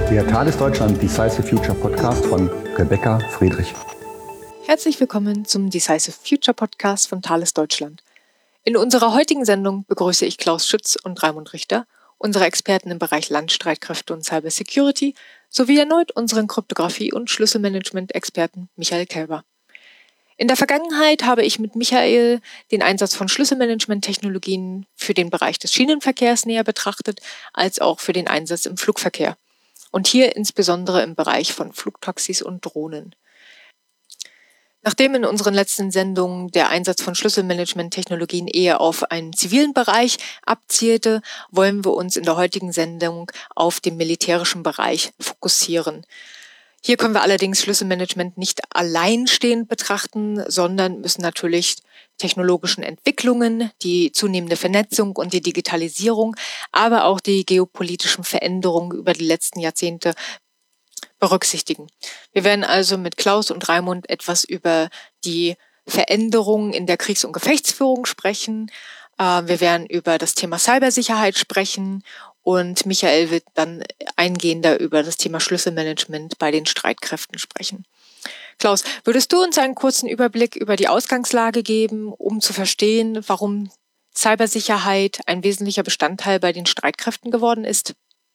Der Thales Deutschland Decisive Future Podcast von Rebecca Friedrich. Herzlich willkommen zum Decisive Future Podcast von Thales Deutschland. In unserer heutigen Sendung begrüße ich Klaus Schütz und Raimund Richter, unsere Experten im Bereich Landstreitkräfte und Cyber Security, sowie erneut unseren Kryptographie- und Schlüsselmanagement-Experten Michael Kelber. In der Vergangenheit habe ich mit Michael den Einsatz von Schlüsselmanagement-Technologien für den Bereich des Schienenverkehrs näher betrachtet, als auch für den Einsatz im Flugverkehr. Und hier insbesondere im Bereich von Flugtaxis und Drohnen. Nachdem in unseren letzten Sendungen der Einsatz von Schlüsselmanagement-Technologien eher auf einen zivilen Bereich abzielte, wollen wir uns in der heutigen Sendung auf den militärischen Bereich fokussieren. Hier können wir allerdings Schlüsselmanagement nicht alleinstehend betrachten, sondern müssen natürlich technologischen Entwicklungen, die zunehmende Vernetzung und die Digitalisierung, aber auch die geopolitischen Veränderungen über die letzten Jahrzehnte berücksichtigen. Wir werden also mit Klaus und Raimund etwas über die Veränderungen in der Kriegs- und Gefechtsführung sprechen. Wir werden über das Thema Cybersicherheit sprechen und Michael wird dann eingehender über das Thema Schlüsselmanagement bei den Streitkräften sprechen. Klaus, würdest du uns einen kurzen Überblick über die Ausgangslage geben, um zu verstehen, warum Cybersicherheit ein wesentlicher Bestandteil bei den Streitkräften geworden ist?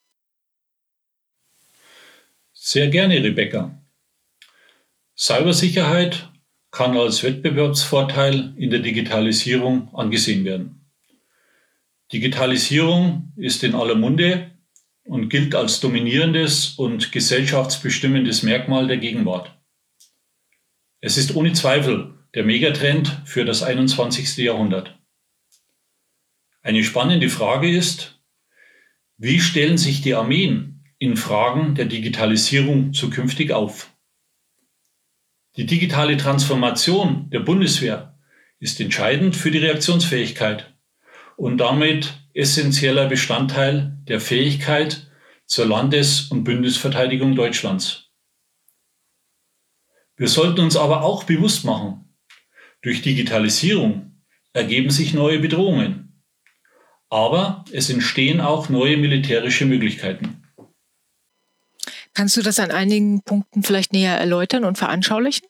Sehr gerne, Rebecca. Cybersicherheit kann als Wettbewerbsvorteil in der Digitalisierung angesehen werden. Digitalisierung ist in aller Munde und gilt als dominierendes und gesellschaftsbestimmendes Merkmal der Gegenwart. Es ist ohne Zweifel der Megatrend für das 21. Jahrhundert. Eine spannende Frage ist, wie stellen sich die Armeen in Fragen der Digitalisierung zukünftig auf? Die digitale Transformation der Bundeswehr ist entscheidend für die Reaktionsfähigkeit und damit essentieller Bestandteil der Fähigkeit zur Landes- und Bündnisverteidigung Deutschlands. Wir sollten uns aber auch bewusst machen, durch Digitalisierung ergeben sich neue Bedrohungen, aber es entstehen auch neue militärische Möglichkeiten. Kannst du das an einigen Punkten vielleicht näher erläutern und veranschaulichen?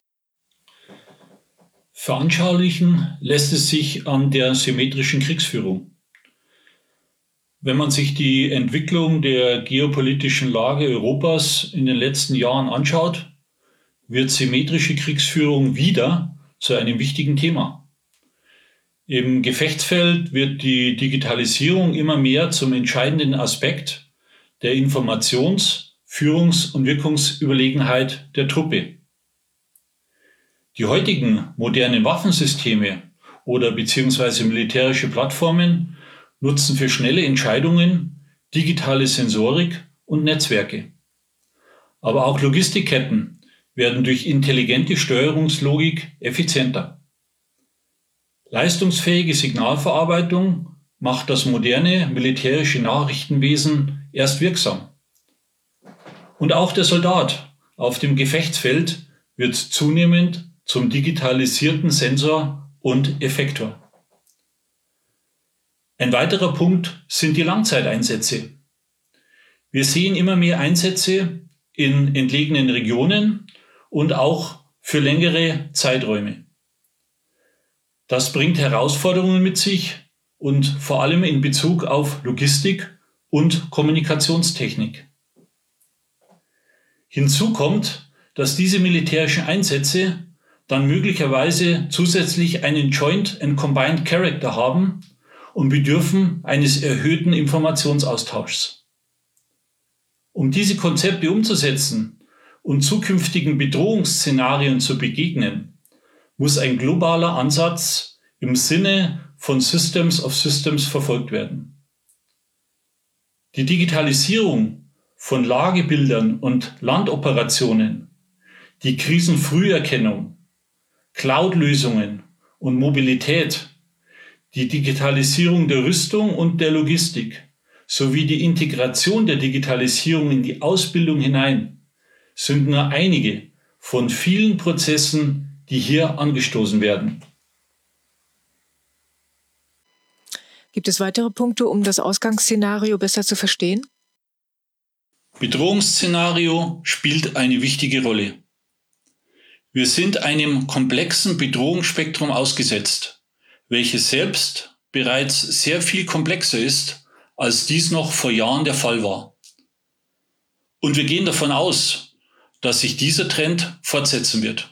Veranschaulichen lässt es sich an der symmetrischen Kriegsführung. Wenn man sich die Entwicklung der geopolitischen Lage Europas in den letzten Jahren anschaut, wird symmetrische Kriegsführung wieder zu einem wichtigen Thema. Im Gefechtsfeld wird die Digitalisierung immer mehr zum entscheidenden Aspekt der Informations-, Führungs- und Wirkungsüberlegenheit der Truppe. Die heutigen modernen Waffensysteme oder beziehungsweise militärische Plattformen nutzen für schnelle Entscheidungen digitale Sensorik und Netzwerke. Aber auch Logistikketten werden durch intelligente Steuerungslogik effizienter. Leistungsfähige Signalverarbeitung macht das moderne militärische Nachrichtenwesen erst wirksam. Und auch der Soldat auf dem Gefechtsfeld wird zunehmend zum digitalisierten Sensor und Effektor. Ein weiterer Punkt sind die Langzeiteinsätze. Wir sehen immer mehr Einsätze in entlegenen Regionen und auch für längere Zeiträume. Das bringt Herausforderungen mit sich und vor allem in Bezug auf Logistik und Kommunikationstechnik. Hinzu kommt, dass diese militärischen Einsätze dann möglicherweise zusätzlich einen Joint and Combined Character haben und bedürfen eines erhöhten Informationsaustauschs. Um diese Konzepte umzusetzen und zukünftigen Bedrohungsszenarien zu begegnen, muss ein globaler Ansatz im Sinne von Systems of Systems verfolgt werden. Die Digitalisierung von Lagebildern und Landoperationen, die Krisenfrüherkennung, Cloud-Lösungen und Mobilität, die Digitalisierung der Rüstung und der Logistik sowie die Integration der Digitalisierung in die Ausbildung hinein sind nur einige von vielen Prozessen, die hier angestoßen werden. Gibt es weitere Punkte, um das Ausgangsszenario besser zu verstehen? Bedrohungsszenario spielt eine wichtige Rolle. Wir sind einem komplexen Bedrohungsspektrum ausgesetzt, welches selbst bereits sehr viel komplexer ist, als dies noch vor Jahren der Fall war. Und wir gehen davon aus, dass sich dieser Trend fortsetzen wird.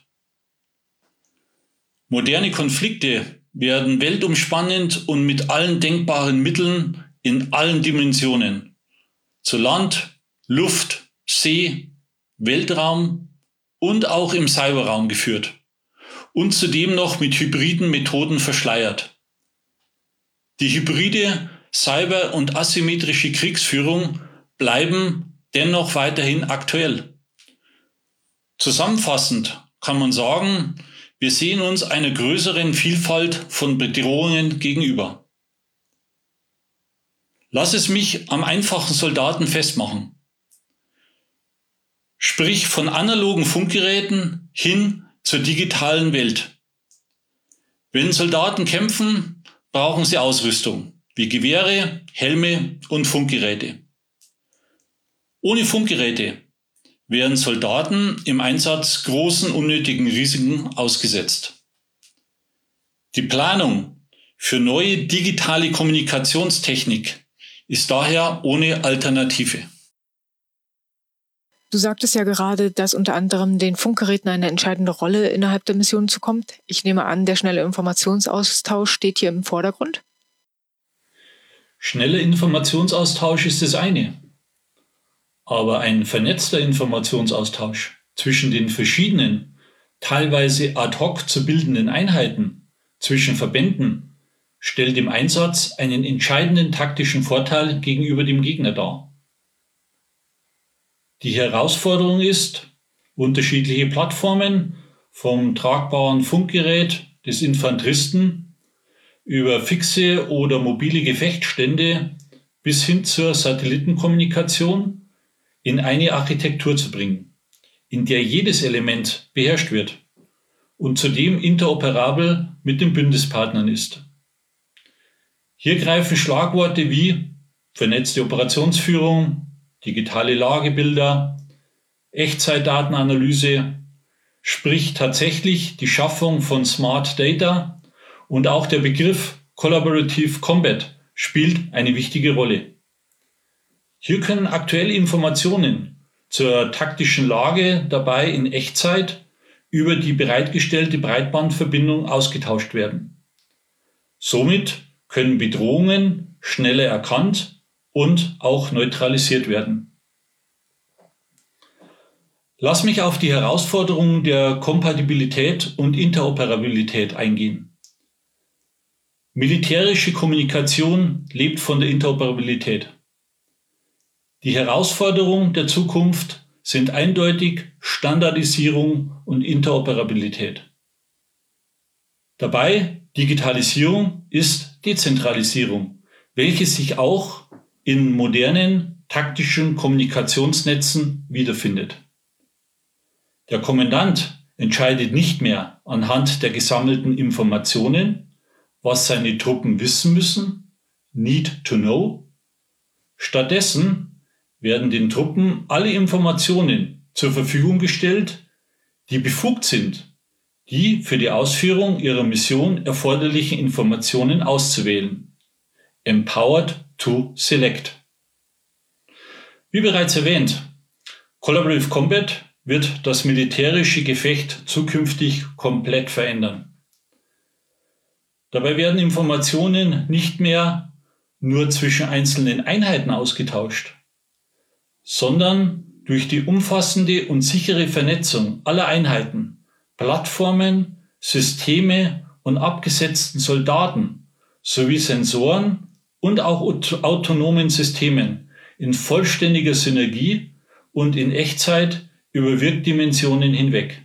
Moderne Konflikte werden weltumspannend und mit allen denkbaren Mitteln in allen Dimensionen, zu Land, Luft, See, Weltraum und auch im Cyberraum geführt und zudem noch mit hybriden Methoden verschleiert. Die hybride Cyber- und asymmetrische Kriegsführung bleiben dennoch weiterhin aktuell. Zusammenfassend kann man sagen, wir sehen uns einer größeren Vielfalt von Bedrohungen gegenüber. Lass es mich am einfachen Soldaten festmachen. Sprich von analogen Funkgeräten hin zur digitalen Welt. Wenn Soldaten kämpfen, brauchen sie Ausrüstung, wie Gewehre, Helme und Funkgeräte. Ohne Funkgeräte werden Soldaten im Einsatz großen unnötigen Risiken ausgesetzt. Die Planung für neue digitale Kommunikationstechnik ist daher ohne Alternative. Du sagtest ja gerade, dass unter anderem den Funkgeräten eine entscheidende Rolle innerhalb der Mission zukommt. Ich nehme an, der schnelle Informationsaustausch steht hier im Vordergrund. Schneller Informationsaustausch ist das eine. Aber ein vernetzter Informationsaustausch zwischen den verschiedenen, teilweise ad hoc zu bildenden Einheiten, zwischen Verbänden, stellt im Einsatz einen entscheidenden taktischen Vorteil gegenüber dem Gegner dar. Die Herausforderung ist, unterschiedliche Plattformen vom tragbaren Funkgerät des Infanteristen über fixe oder mobile Gefechtsstände bis hin zur Satellitenkommunikation in eine Architektur zu bringen, in der jedes Element beherrscht wird und zudem interoperabel mit den Bündnispartnern ist. Hier greifen Schlagworte wie vernetzte Operationsführung, digitale Lagebilder, Echtzeitdatenanalyse, sprich tatsächlich die Schaffung von Smart Data, und auch der Begriff Collaborative Combat spielt eine wichtige Rolle. Hier können aktuelle Informationen zur taktischen Lage dabei in Echtzeit über die bereitgestellte Breitbandverbindung ausgetauscht werden. Somit können Bedrohungen schneller erkannt und auch neutralisiert werden. Lass mich auf die Herausforderungen der Kompatibilität und Interoperabilität eingehen. Militärische Kommunikation lebt von der Interoperabilität. Die Herausforderungen der Zukunft sind eindeutig Standardisierung und Interoperabilität. Dabei Digitalisierung ist Dezentralisierung, welche sich auch in modernen taktischen Kommunikationsnetzen wiederfindet. Der Kommandant entscheidet nicht mehr anhand der gesammelten Informationen, was seine Truppen wissen müssen, need to know. Stattdessen werden den Truppen alle Informationen zur Verfügung gestellt, die befugt sind, die für die Ausführung ihrer Mission erforderlichen Informationen auszuwählen. Empowered to select. Wie bereits erwähnt, Collaborative Combat wird das militärische Gefecht zukünftig komplett verändern. Dabei werden Informationen nicht mehr nur zwischen einzelnen Einheiten ausgetauscht, sondern durch die umfassende und sichere Vernetzung aller Einheiten, Plattformen, Systeme und abgesetzten Soldaten sowie Sensoren und auch autonomen Systemen in vollständiger Synergie und in Echtzeit über Wirkdimensionen hinweg.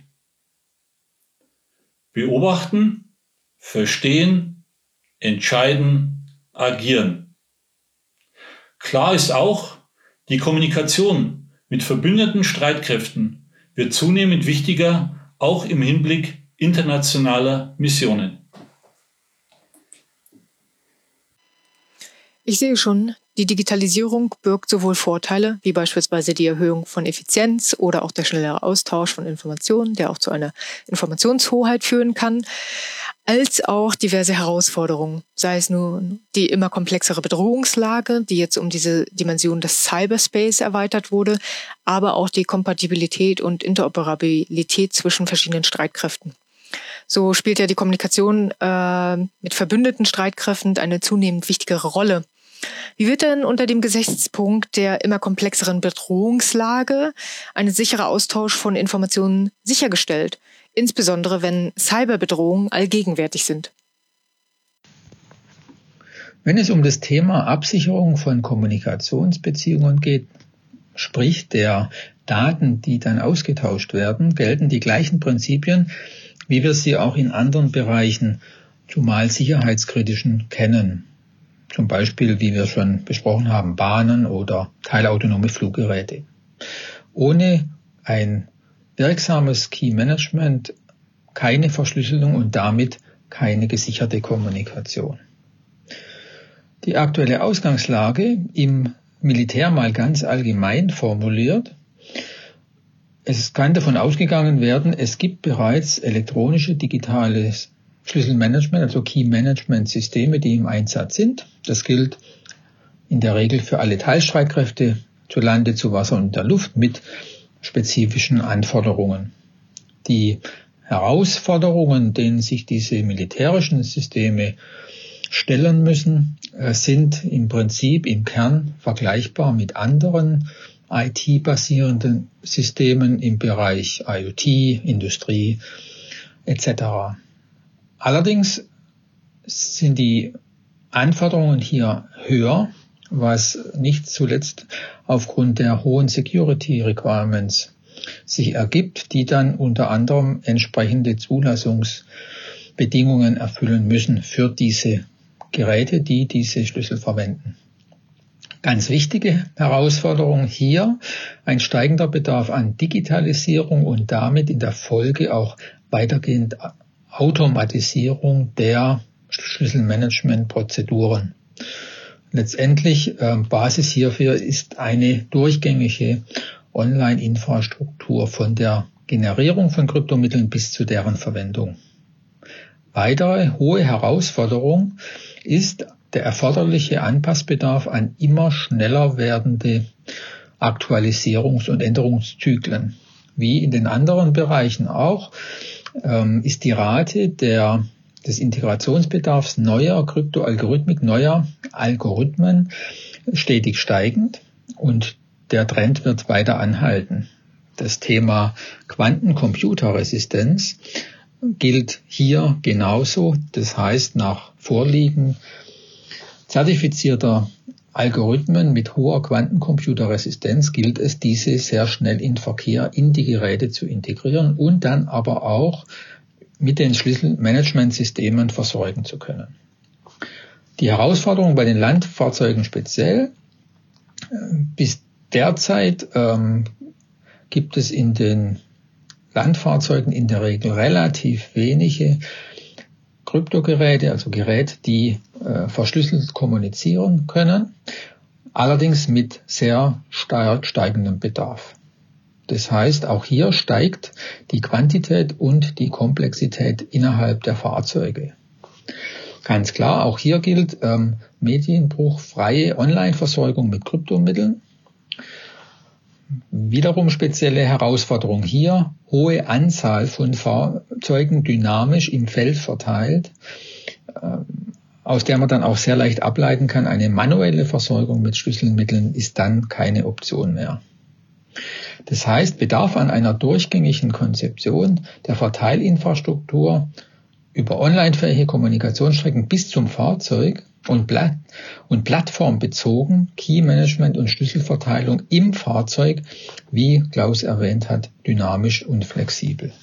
Beobachten, verstehen, entscheiden, agieren. Klar ist auch, die Kommunikation mit verbündeten Streitkräften wird zunehmend wichtiger, auch im Hinblick internationaler Missionen. Ich sehe schon, Die Digitalisierung birgt sowohl Vorteile, wie beispielsweise die Erhöhung von Effizienz oder auch der schnellere Austausch von Informationen, der auch zu einer Informationshoheit führen kann, als auch diverse Herausforderungen, sei es nun die immer komplexere Bedrohungslage, die jetzt um diese Dimension des Cyberspace erweitert wurde, aber auch die Kompatibilität und Interoperabilität zwischen verschiedenen Streitkräften. So spielt ja die Kommunikation mit verbündeten Streitkräften eine zunehmend wichtigere Rolle. Wie wird denn unter dem Gesichtspunkt der immer komplexeren Bedrohungslage ein sicherer Austausch von Informationen sichergestellt, insbesondere wenn Cyberbedrohungen allgegenwärtig sind? Wenn es um das Thema Absicherung von Kommunikationsbeziehungen geht, sprich der Daten, die dann ausgetauscht werden, gelten die gleichen Prinzipien, wie wir sie auch in anderen Bereichen, zumal sicherheitskritischen, kennen. Zum Beispiel, wie wir schon besprochen haben, Bahnen oder teilautonome Fluggeräte. Ohne ein wirksames Key-Management keine Verschlüsselung und damit keine gesicherte Kommunikation. Die aktuelle Ausgangslage im Militär mal ganz allgemein formuliert: Es kann davon ausgegangen werden, es gibt bereits elektronische digitale Schlüsselmanagement, also Key-Management-Systeme, die im Einsatz sind. Das gilt in der Regel für alle Teilstreitkräfte zu Lande, zu Wasser und der Luft mit spezifischen Anforderungen. Die Herausforderungen, denen sich diese militärischen Systeme stellen müssen, sind im Prinzip im Kern vergleichbar mit anderen IT-basierenden Systemen im Bereich IoT, Industrie etc. Allerdings sind die Anforderungen hier höher, was nicht zuletzt aufgrund der hohen Security Requirements sich ergibt, die dann unter anderem entsprechende Zulassungsbedingungen erfüllen müssen für diese Geräte, die diese Schlüssel verwenden. Ganz wichtige Herausforderung hier, ein steigender Bedarf an Digitalisierung und damit in der Folge auch weitergehend Automatisierung der Schlüsselmanagementprozeduren. Letztendlich Basis hierfür ist eine durchgängige Online-Infrastruktur von der Generierung von Kryptomitteln bis zu deren Verwendung. Weitere hohe Herausforderung ist der erforderliche Anpassbedarf an immer schneller werdende Aktualisierungs- und Änderungszyklen. Wie in den anderen Bereichen auch, ist die Rate des Integrationsbedarfs neuer Kryptoalgorithmik, neuer Algorithmen stetig steigend und der Trend wird weiter anhalten. Das Thema Quantencomputerresistenz gilt hier genauso. Das heißt, nach Vorliegen zertifizierter Algorithmen mit hoher Quantencomputerresistenz gilt es, diese sehr schnell in Verkehr in die Geräte zu integrieren und dann aber auch mit den Schlüsselmanagementsystemen versorgen zu können. Die Herausforderung bei den Landfahrzeugen speziell: Bis derzeit gibt es in den Landfahrzeugen in der Regel relativ wenige Kryptogeräte, also Geräte, die verschlüsselt kommunizieren können, allerdings mit sehr stark steigendem Bedarf. Das heißt, auch hier steigt die Quantität und die Komplexität innerhalb der Fahrzeuge. Ganz klar, auch hier gilt medienbruchfreie Online-Versorgung mit Kryptomitteln. Wiederum spezielle Herausforderung hier: hohe Anzahl von Fahrzeugen dynamisch im Feld verteilt, aus der man dann auch sehr leicht ableiten kann, eine manuelle Versorgung mit Schlüsselmitteln ist dann keine Option mehr. Das heißt, Bedarf an einer durchgängigen Konzeption der Verteilinfrastruktur über onlinefähige Kommunikationsstrecken bis zum Fahrzeug und plattformbezogen Key-Management und Schlüsselverteilung im Fahrzeug, wie Klaus erwähnt hat, dynamisch und flexibel.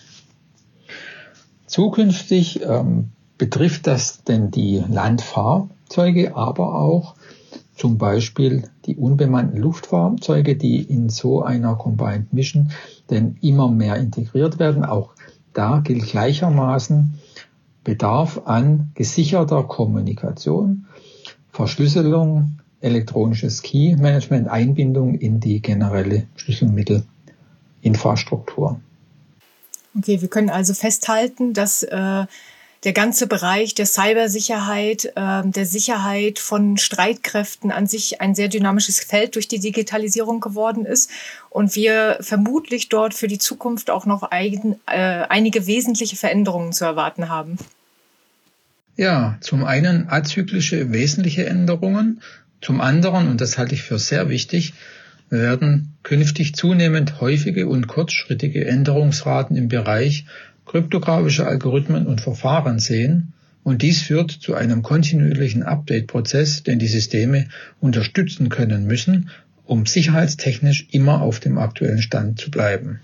Zukünftig betrifft das denn die Landfahrzeuge, aber auch zum Beispiel die unbemannten Luftfahrzeuge, die in so einer Combined Mission denn immer mehr integriert werden. Auch da gilt gleichermaßen Bedarf an gesicherter Kommunikation, Verschlüsselung elektronisches Key-Management, Einbindung in die generelle Schlüsselmittelinfrastruktur. Okay, wir können also festhalten, dass der ganze Bereich der Cybersicherheit, der Sicherheit von Streitkräften an sich ein sehr dynamisches Feld durch die Digitalisierung geworden ist und wir vermutlich dort für die Zukunft auch noch einige wesentliche Veränderungen zu erwarten haben. Ja, zum einen azyklische wesentliche Änderungen, zum anderen, und das halte ich für sehr wichtig, wir werden künftig zunehmend häufige und kurzschrittige Änderungsraten im Bereich kryptografische Algorithmen und Verfahren sehen, und dies führt zu einem kontinuierlichen Update-Prozess, den die Systeme unterstützen können müssen, um sicherheitstechnisch immer auf dem aktuellen Stand zu bleiben.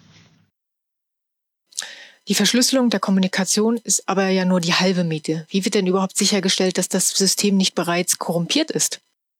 Die Verschlüsselung der Kommunikation ist aber ja nur die halbe Miete. Wie wird denn überhaupt sichergestellt, dass das System nicht bereits korrumpiert ist?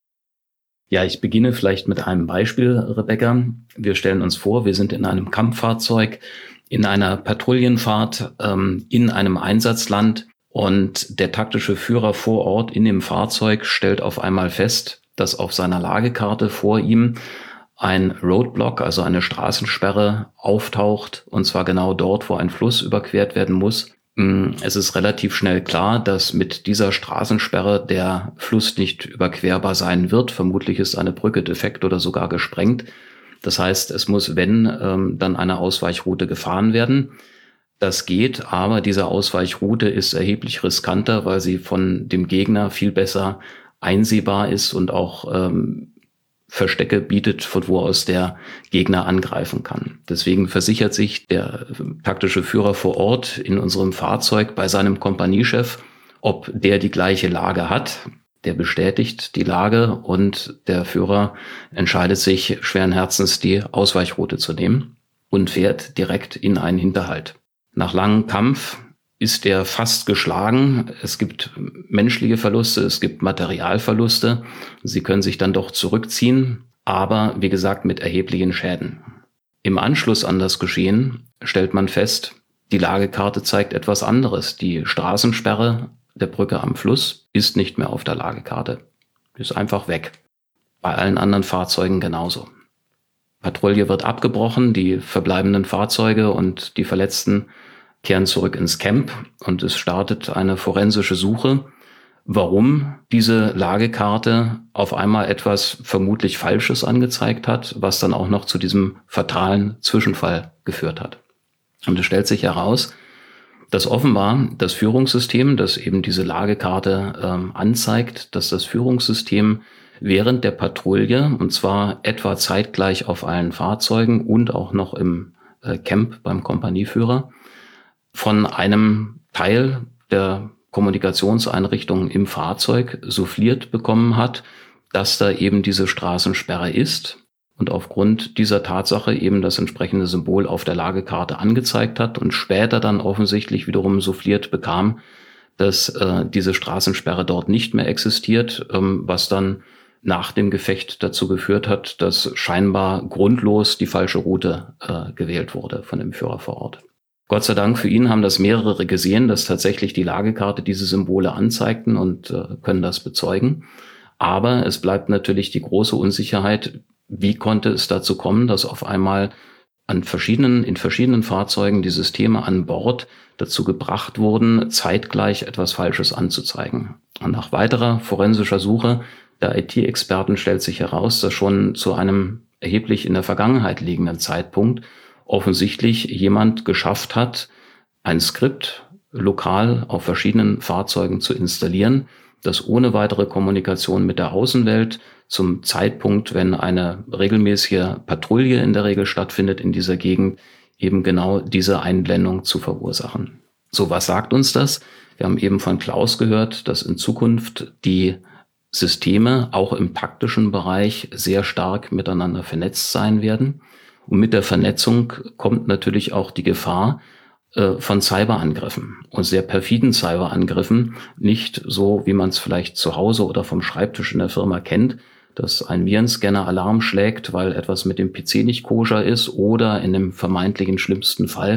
Ja, ich beginne vielleicht mit einem Beispiel, Rebecca. Wir stellen uns vor, wir sind in einem Kampffahrzeug, in einer Patrouillenfahrt, in einem Einsatzland, und der taktische Führer vor Ort in dem Fahrzeug stellt auf einmal fest, dass auf seiner Lagekarte vor ihm ein Roadblock, also eine Straßensperre, auftaucht, und zwar genau dort, wo ein Fluss überquert werden muss. Es ist relativ schnell klar, dass mit dieser Straßensperre der Fluss nicht überquerbar sein wird. Vermutlich ist eine Brücke defekt oder sogar gesprengt. Das heißt, es muss, wenn, dann eine Ausweichroute gefahren werden. Das geht, aber diese Ausweichroute ist erheblich riskanter, weil sie von dem Gegner viel besser einsehbar ist und auch Verstecke bietet, von wo aus der Gegner angreifen kann. Deswegen versichert sich der taktische Führer vor Ort in unserem Fahrzeug bei seinem Kompaniechef, ob der die gleiche Lage hat. Der bestätigt die Lage und der Führer entscheidet sich schweren Herzens, die Ausweichroute zu nehmen und fährt direkt in einen Hinterhalt. Nach langem Kampf ist er fast geschlagen. Es gibt menschliche Verluste, es gibt Materialverluste. Sie können sich dann doch zurückziehen, aber wie gesagt mit erheblichen Schäden. Im Anschluss an das Geschehen stellt man fest, die Lagekarte zeigt etwas anderes. Die Straßensperre der Brücke am Fluss ist nicht mehr auf der Lagekarte. Ist einfach weg. Bei allen anderen Fahrzeugen genauso. Patrouille wird abgebrochen, die verbleibenden Fahrzeuge und die Verletzten kehren zurück ins Camp und es startet eine forensische Suche, warum diese Lagekarte auf einmal etwas vermutlich Falsches angezeigt hat, was dann auch noch zu diesem fatalen Zwischenfall geführt hat. Und es stellt sich heraus, dass offenbar das Führungssystem, das eben diese Lagekarte anzeigt, dass das Führungssystem während der Patrouille, und zwar etwa zeitgleich auf allen Fahrzeugen und auch noch im Camp beim Kompanieführer, von einem Teil der Kommunikationseinrichtungen im Fahrzeug souffliert bekommen hat, dass da eben diese Straßensperre ist und aufgrund dieser Tatsache eben das entsprechende Symbol auf der Lagekarte angezeigt hat und später dann offensichtlich wiederum souffliert bekam, dass diese Straßensperre dort nicht mehr existiert, was dann nach dem Gefecht dazu geführt hat, dass scheinbar grundlos die falsche Route gewählt wurde von dem Führer vor Ort. Gott sei Dank für ihn haben das mehrere gesehen, dass tatsächlich die Lagekarte diese Symbole anzeigten und können das bezeugen. Aber es bleibt natürlich die große Unsicherheit, wie konnte es dazu kommen, dass auf einmal in verschiedenen Fahrzeugen die Systeme an Bord dazu gebracht wurden, zeitgleich etwas Falsches anzuzeigen. Und nach weiterer forensischer Suche der IT-Experten stellt sich heraus, dass schon zu einem erheblich in der Vergangenheit liegenden Zeitpunkt offensichtlich jemand geschafft hat, ein Skript lokal auf verschiedenen Fahrzeugen zu installieren, das ohne weitere Kommunikation mit der Außenwelt zum Zeitpunkt, wenn eine regelmäßige Patrouille in der Regel stattfindet in dieser Gegend, eben genau diese Einblendung zu verursachen. So, was sagt uns das? Wir haben eben von Klaus gehört, dass in Zukunft die Systeme auch im taktischen Bereich sehr stark miteinander vernetzt sein werden. Und mit der Vernetzung kommt natürlich auch die Gefahr von Cyberangriffen und sehr perfiden Cyberangriffen. Nicht so, wie man es vielleicht zu Hause oder vom Schreibtisch in der Firma kennt, dass ein Virenscanner Alarm schlägt, weil etwas mit dem PC nicht koscher ist oder in dem vermeintlichen schlimmsten Fall,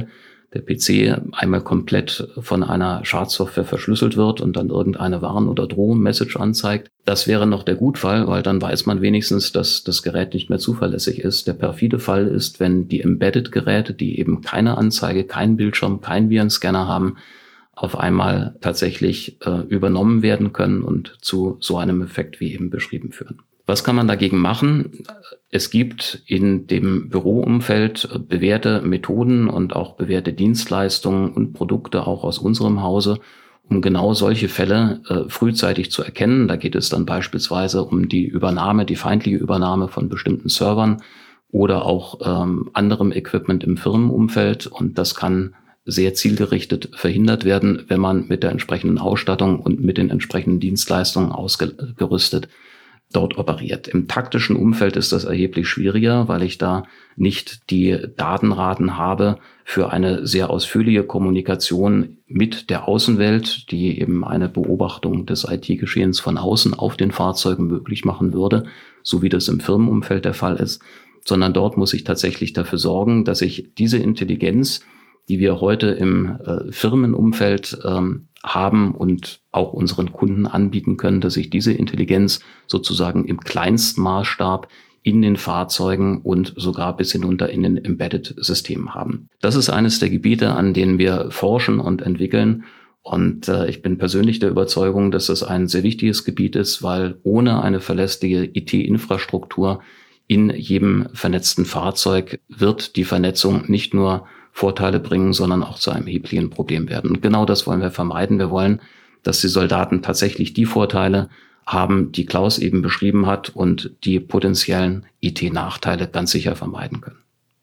der PC einmal komplett von einer Schadsoftware verschlüsselt wird und dann irgendeine Warn- oder Droh-Message anzeigt. Das wäre noch der Gutfall, weil dann weiß man wenigstens, dass das Gerät nicht mehr zuverlässig ist. Der perfide Fall ist, wenn die Embedded-Geräte, die eben keine Anzeige, keinen Bildschirm, keinen Virenscanner haben, auf einmal tatsächlich übernommen werden können und zu so einem Effekt wie eben beschrieben führen. Was kann man dagegen machen? Es gibt in dem Büroumfeld bewährte Methoden und auch bewährte Dienstleistungen und Produkte auch aus unserem Hause, um genau solche Fälle frühzeitig zu erkennen. Da geht es dann beispielsweise um die feindliche Übernahme von bestimmten Servern oder auch anderem Equipment im Firmenumfeld. Und das kann sehr zielgerichtet verhindert werden, wenn man mit der entsprechenden Ausstattung und mit den entsprechenden Dienstleistungen ausgerüstet dort operiert. Im taktischen Umfeld ist das erheblich schwieriger, weil ich da nicht die Datenraten habe für eine sehr ausführliche Kommunikation mit der Außenwelt, die eben eine Beobachtung des IT-Geschehens von außen auf den Fahrzeugen möglich machen würde, so wie das im Firmenumfeld der Fall ist, sondern dort muss ich tatsächlich dafür sorgen, dass ich diese Intelligenz, die wir heute im Firmenumfeld haben und auch unseren Kunden anbieten können, dass ich diese Intelligenz sozusagen im kleinsten Maßstab in den Fahrzeugen und sogar bis hinunter in den Embedded-Systemen haben. Das ist eines der Gebiete, an denen wir forschen und entwickeln. Und ich bin persönlich der Überzeugung, dass das ein sehr wichtiges Gebiet ist, weil ohne eine verlässliche IT-Infrastruktur in jedem vernetzten Fahrzeug wird die Vernetzung nicht nur Vorteile bringen, sondern auch zu einem erheblichen Problem werden. Und genau das wollen wir vermeiden. Wir wollen, dass die Soldaten tatsächlich die Vorteile haben, die Klaus eben beschrieben hat und die potenziellen IT-Nachteile ganz sicher vermeiden können.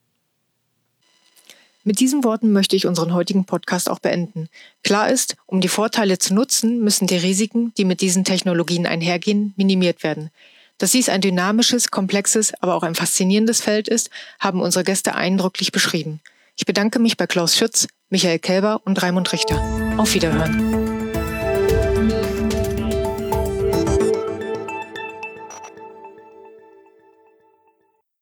Mit diesen Worten möchte ich unseren heutigen Podcast auch beenden. Klar ist, um die Vorteile zu nutzen, müssen die Risiken, die mit diesen Technologien einhergehen, minimiert werden. Dass dies ein dynamisches, komplexes, aber auch ein faszinierendes Feld ist, haben unsere Gäste eindrücklich beschrieben. Ich bedanke mich bei Klaus Schütz, Michael Kelber und Raimund Richter. Auf Wiederhören.